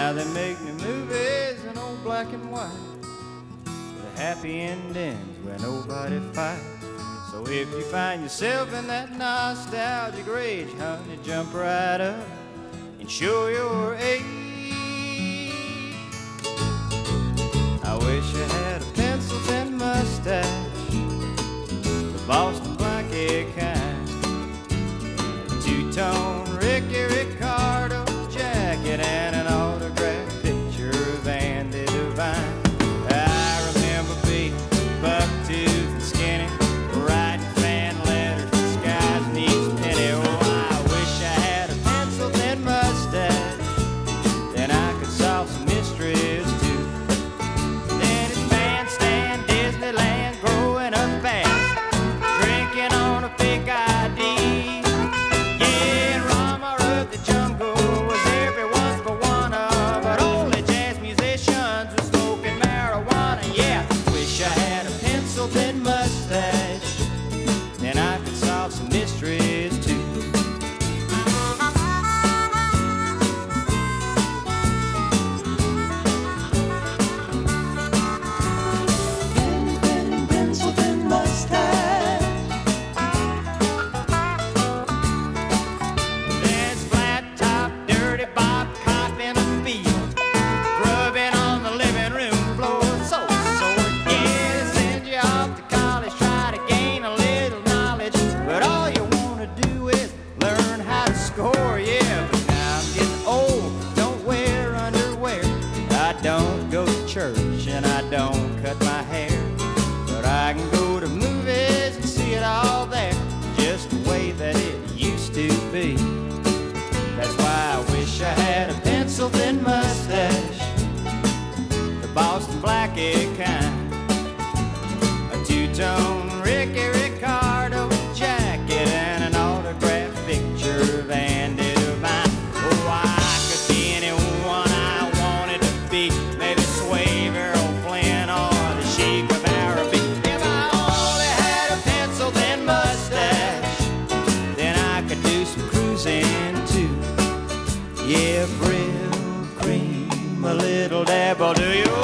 Now they make new movies in old black and white, with a happy endings where nobody fights. So if you find yourself in that nostalgic rage, honey, jump right up and show your age. I wish I had a pencil-thin mustache, the Boston black-egg kind, a two-tone Ricky Ricardo jacket, and an autographed picture of Andy Devine. I remember being buck-toothed and skinny, writing fan letters disguised in each penny. Oh, I wish I had a pencil-thin mustache, then I could solve some mysteries too. Then it's Bandstand, Disneyland, growing up fast, drinking on a fake ID. Yeah, and Rama of the Jungle was everyone's but one of, but only jazz musicians were smoking marijuana. Yeah, wish I had a pencil-thin mustache, then I could solve some mysteries too. Pencil-thin mustache. There's flat-top, dirty Bob Cop in a field, grubbing on the living room floor. So yeah, send you off to college, try to gain a little knowledge, but all you want to do is learn how to score. Yeah, but now I'm getting old, don't wear underwear, I don't go to church, and I don't cut my hair, but I can go to movies and see it all there, just the way that it used to be. That's why I wish I had a pencil-thin mustache, the Boston black-egg kind, a two-tone Ricky Ricardo jacket, and an autographed picture of Andy Devine. Oh, I could be anyone I wanted to be, maybe Swave, Errol Flynn, or the Sheik of Araby. If I only had a pencil-thin mustache, then I could do some cruising too. Yeah, Brill cream, a little dabble. Do you